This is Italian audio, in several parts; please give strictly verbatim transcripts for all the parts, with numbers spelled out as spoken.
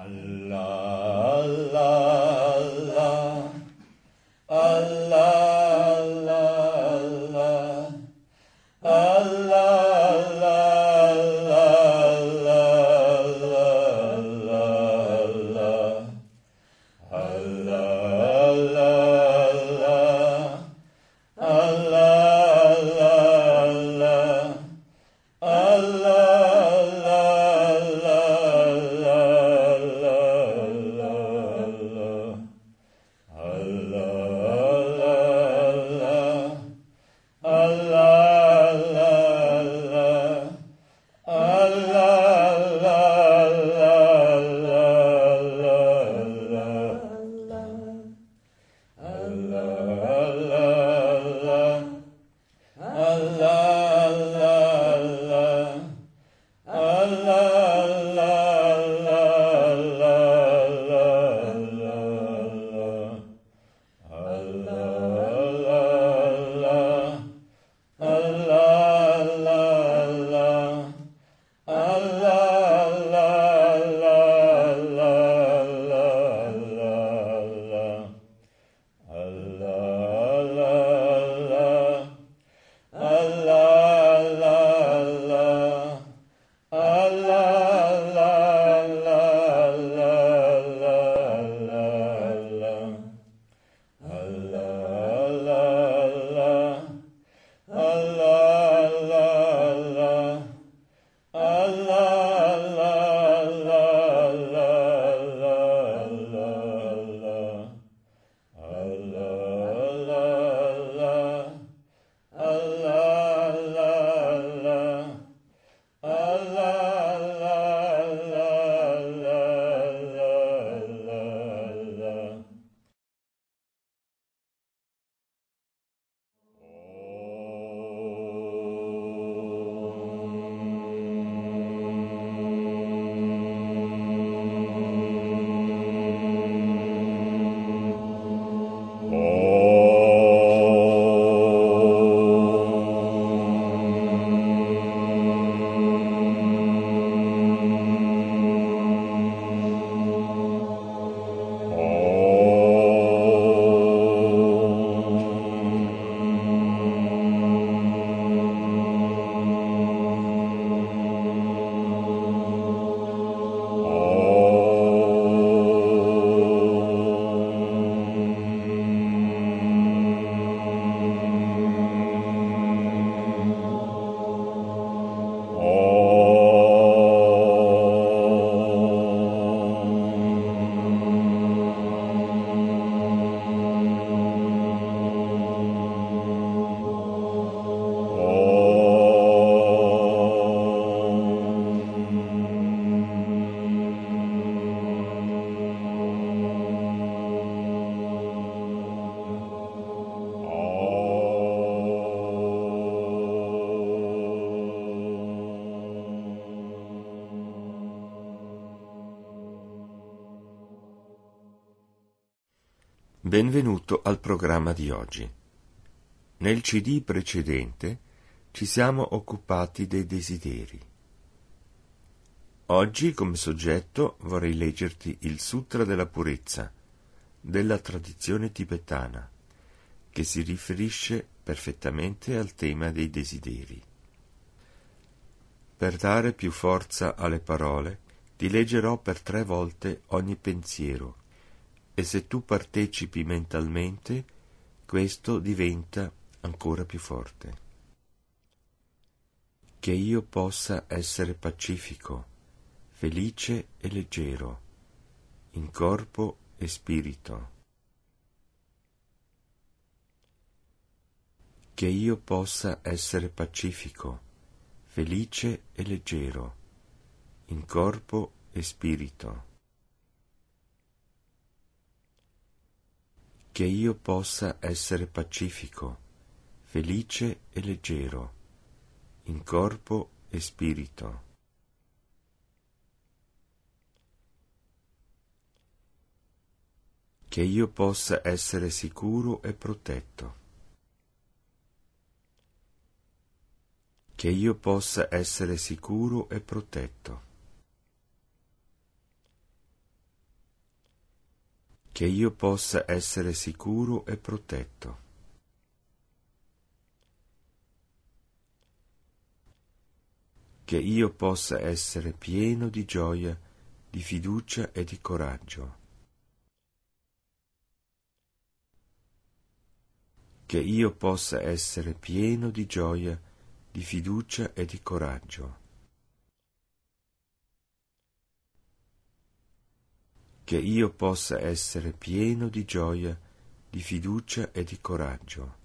Benvenuto al programma di oggi. Nel C D precedente ci siamo occupati dei desideri. Oggi, come soggetto, vorrei leggerti il Sutra della Purezza della tradizione tibetana, che si riferisce perfettamente al tema dei desideri. Per dare più forza alle parole, ti leggerò per tre volte ogni pensiero, e se tu partecipi mentalmente, questo diventa ancora più forte. Che io possa essere pacifico, felice e leggero, in corpo e spirito. Che io possa essere pacifico, felice e leggero, in corpo e spirito. Che io possa essere pacifico, felice e leggero, in corpo e spirito. Che io possa essere sicuro e protetto. Che io possa essere sicuro e protetto. che io possa essere sicuro e protetto, che io possa essere pieno di gioia, di fiducia e di coraggio, che io possa essere pieno di gioia, di fiducia e di coraggio, che io possa essere pieno di gioia, di fiducia e di coraggio,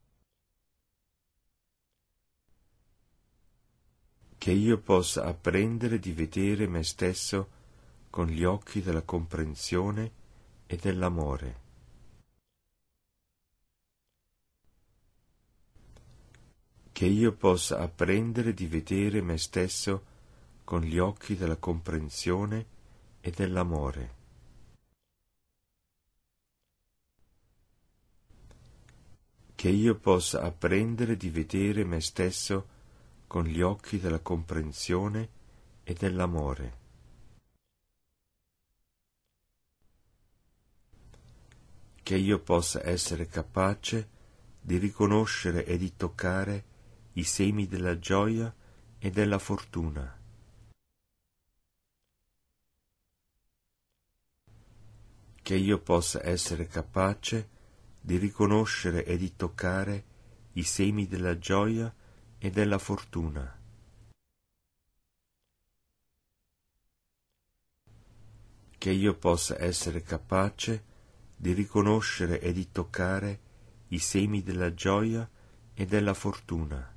che io possa apprendere di vedere me stesso con gli occhi della comprensione e dell'amore, che io possa apprendere di vedere me stesso con gli occhi della comprensione e dell'amore, che io possa apprendere di vedere me stesso con gli occhi della comprensione e dell'amore, che io possa essere capace di riconoscere e di toccare i semi della gioia e della fortuna, che io possa essere capace di riconoscere e di toccare i semi della gioia e della fortuna, che io possa essere capace di riconoscere e di toccare i semi della gioia e della fortuna,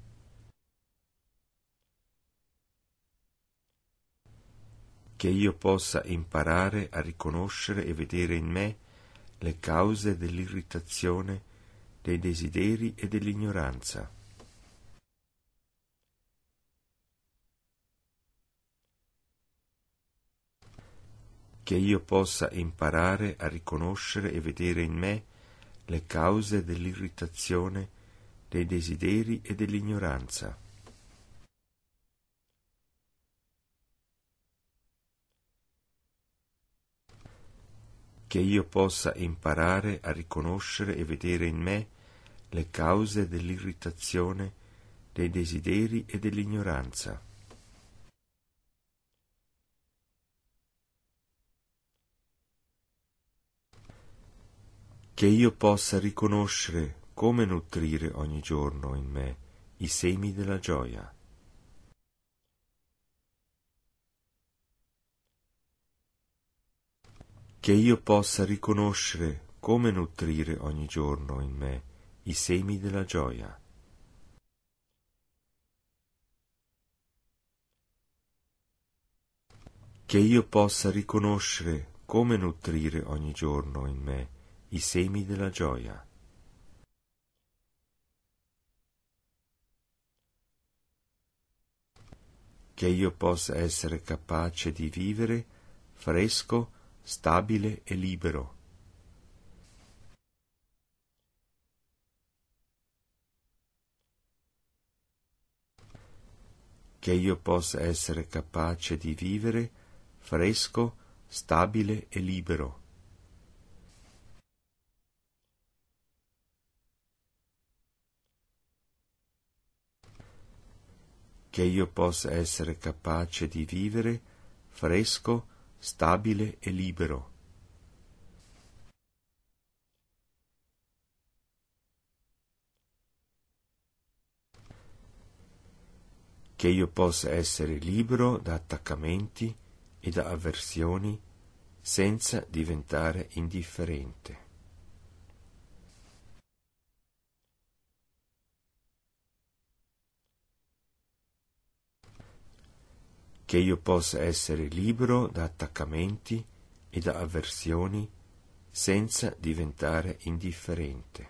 che io possa imparare a riconoscere e vedere in me le cause dell'irritazione, dei desideri e dell'ignoranza, che io possa imparare a riconoscere e vedere in me le cause dell'irritazione, dei desideri e dell'ignoranza, che io possa imparare a riconoscere e vedere in me le cause dell'irritazione, dei desideri e dell'ignoranza, che io possa riconoscere come nutrire ogni giorno in me i semi della gioia, che io possa riconoscere come nutrire ogni giorno in me i semi della gioia, che io possa riconoscere come nutrire ogni giorno in me i semi della gioia, che io possa essere capace di vivere fresco, stabile e libero, che io possa essere capace di vivere fresco, stabile e libero, che io possa essere capace di vivere fresco, stabile e libero, che io possa essere libero da attaccamenti e da avversioni senza diventare indifferente, che io possa essere libero da attaccamenti e da avversioni senza diventare indifferente,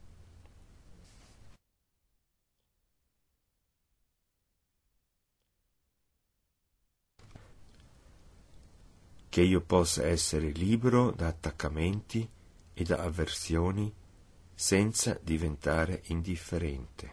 che io possa essere libero da attaccamenti e da avversioni senza diventare indifferente,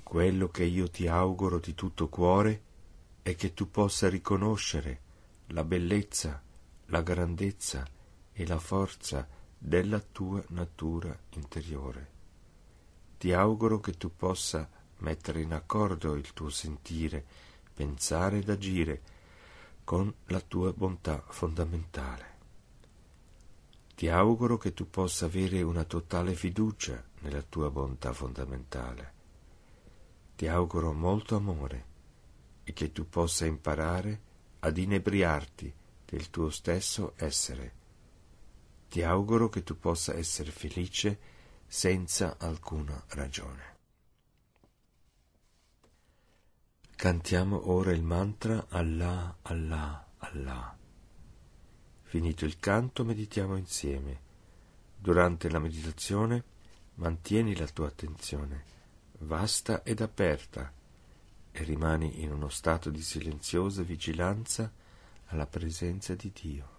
Quello che io ti auguro di tutto cuore è che tu possa riconoscere la bellezza, la grandezza e la forza della tua natura interiore. Ti auguro che tu possa mettere in accordo il tuo sentire, pensare ed agire con la tua bontà fondamentale. Ti auguro che tu possa avere una totale fiducia nella tua bontà fondamentale. Ti auguro molto amore e che tu possa imparare ad inebriarti del tuo stesso essere. Ti auguro che tu possa essere felice senza alcuna ragione. Cantiamo ora il mantra Allah, Allah, Allah. Finito il canto, meditiamo insieme. Durante la meditazione, mantieni la tua attenzione vasta ed aperta e rimani in uno stato di silenziosa vigilanza alla presenza di Dio.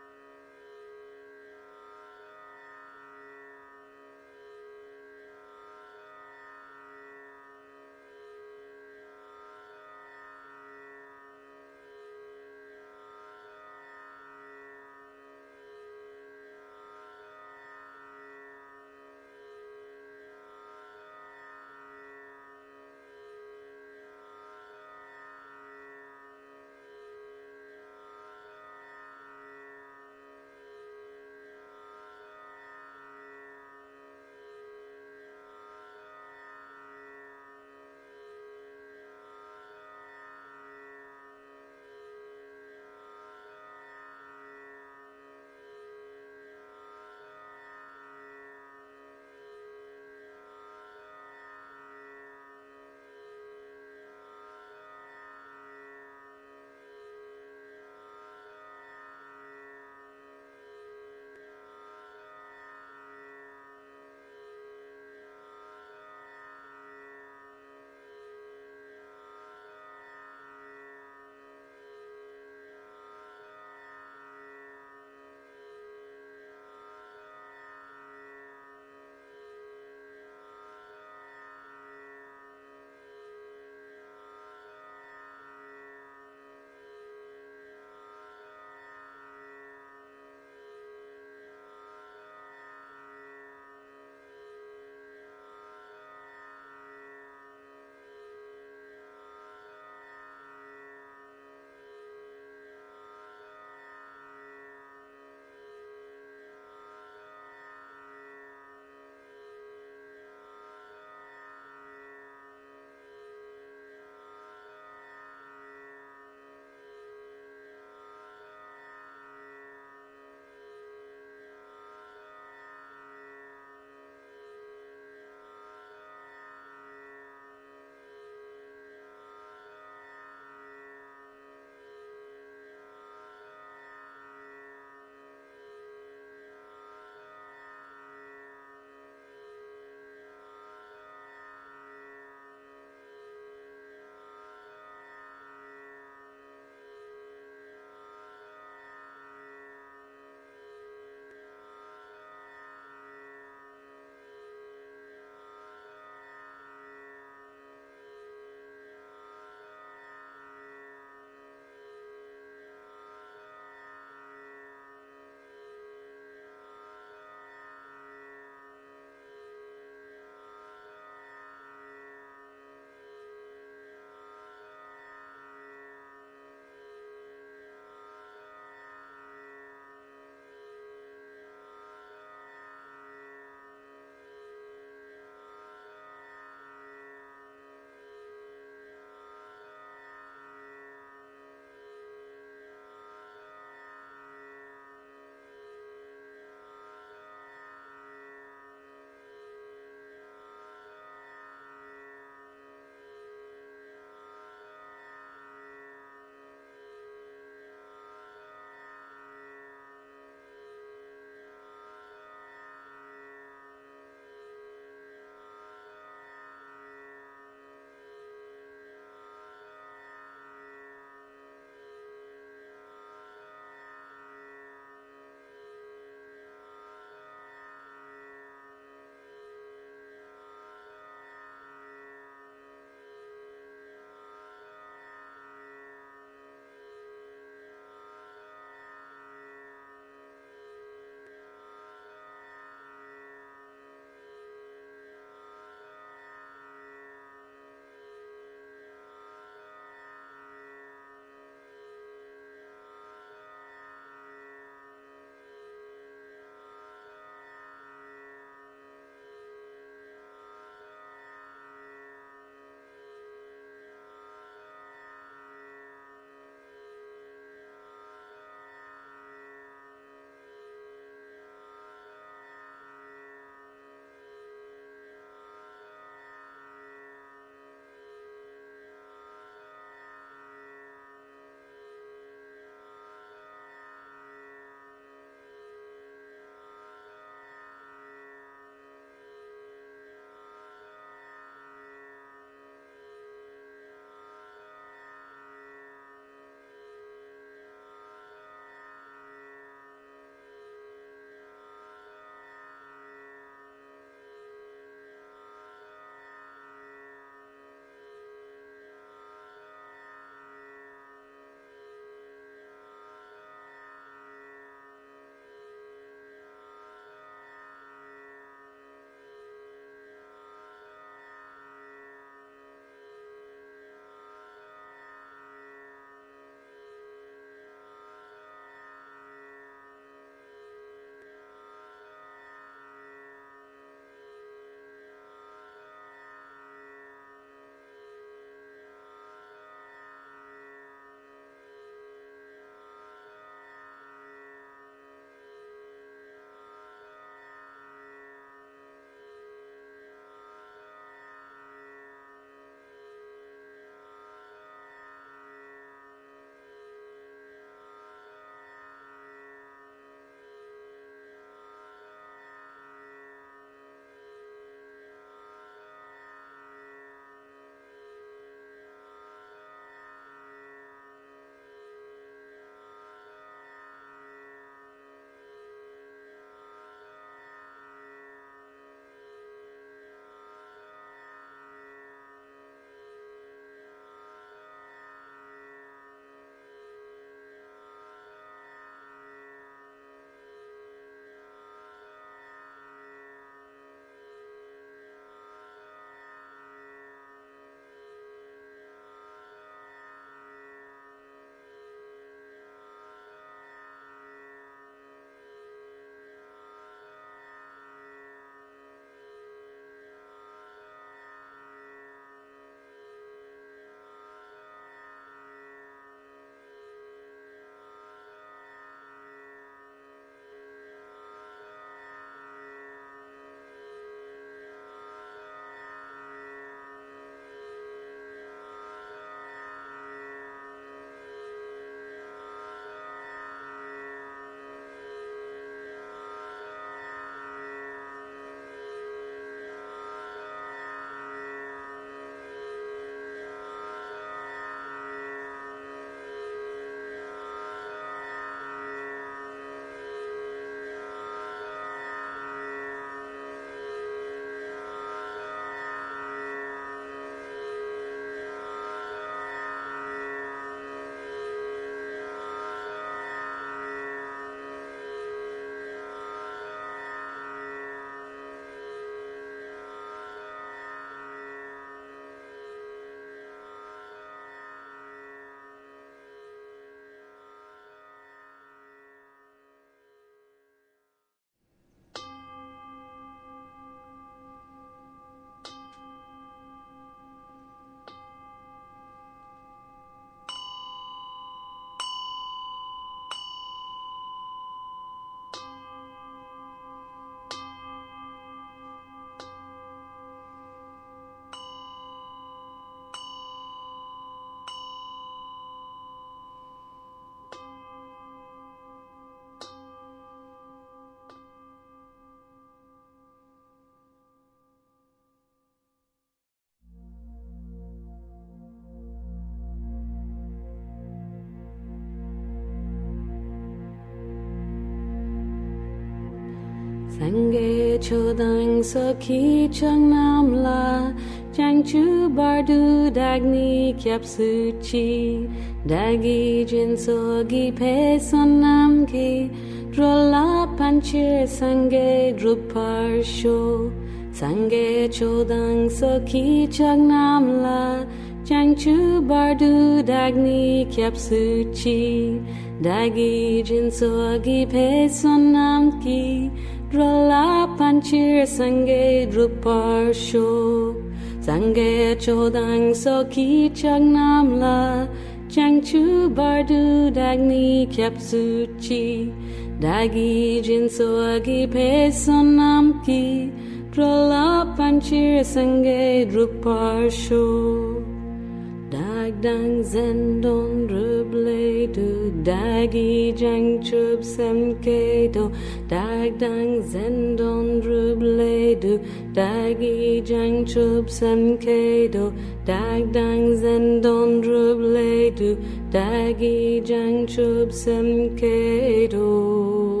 Sange chodang soki chang nam la Chang chu bardu dagni kyap suchi Dagi jin sogi pe sonam ki Drola panchir sange drupar sho Sange chodang soki chang nam la Chang chu bardu dagni kyap suchi Dagi jin sogi pe sonam ki Drola panchir sange drupar sho Sange chodang soki chang nam la Chang chu bardu dagni kyap suchi Dagi jin sogi pe sonam ki Drola panchir sange drupar sho Dag dang zen don ruble do Dagi jang chub sem ke do Dag dang zen don ruble do Dagi jang chub sem ke do Dag dang zen don ruble do Dagi jang chub sem ke do